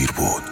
دیر بود.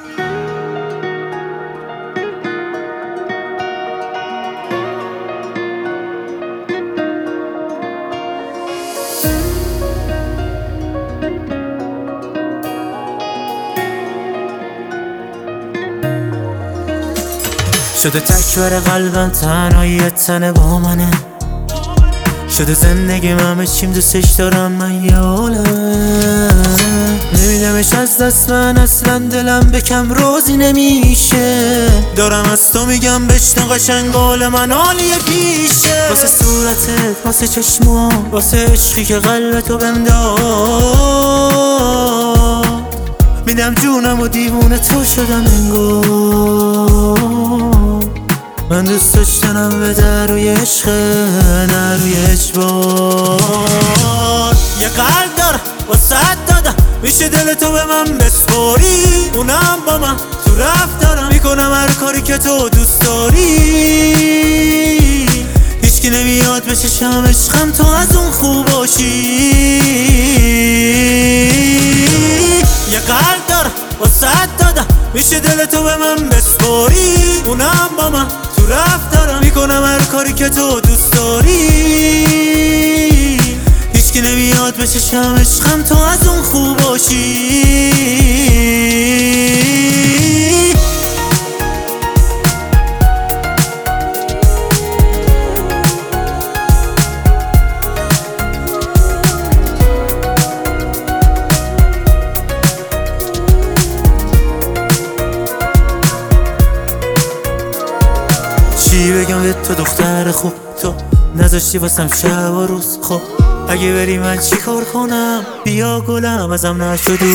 شده تکبر قلبم تنهایی تنه با منه، شده زندگی همه چیم دوستش دارم من یه عالم. نمیدمش از دست من اصلا دلم به کم روزی نمیشه، دارم از تو میگم بشنو قشنگ قول من عالیه پیشه. واسه صورتت واسه چشمام واسه عشقی که قلبتو بهم داد، میدم جونم و دیوونه تو شدم انگار. من دوست داشتنم به در روی عشق نه روی اجبار. یه قلب دارم واسه دادم، میشه دل تو به من بسپاری، اونم با من تو رفتارم میکنم هر کاری که تو دوست داری. هیچکی نمیاد به چشم عشقم تو از اون خوب باشی. یه قلب دارم واسه دادم، میشه دل تو به من بسپاری، اونم با من تو رفتارم میکنم هر کاری که تو دوست داری. هیچکی نمیاد به چشم عشقم تو از اون خوب باشی. چی بگم به تو دختر خوب، تو نذاشتی واسم شب و روز. خب اگه بری من چی کار کنم، بیا گلم ازم نشدو.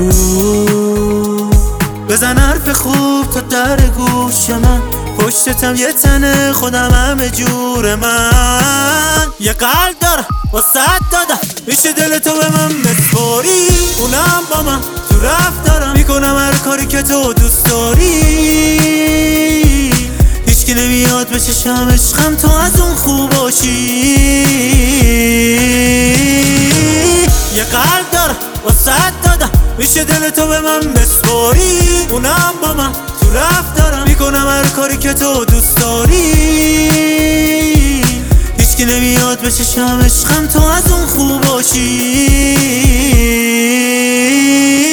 بزن حرف خوب تا در گوش من، پشتتم یه تنه خودم همه جور من. یه قلب دارم واسه دادم، میشه دل تو به من بسپاری، اونم با من تو رفتارم میکنم هر کاری که تو دوست داری. هیچکی نمیاد به چشم عشقم تو از اون خوب باشی. یه قلب دارم واسه دادم، میشه دل تو به من بسپاری، اونم با من تو رفتارم میکنم هر کاری که تو دوست داری. هیچکی نمیاد به چشم عشقم تو از اون خوب باشی.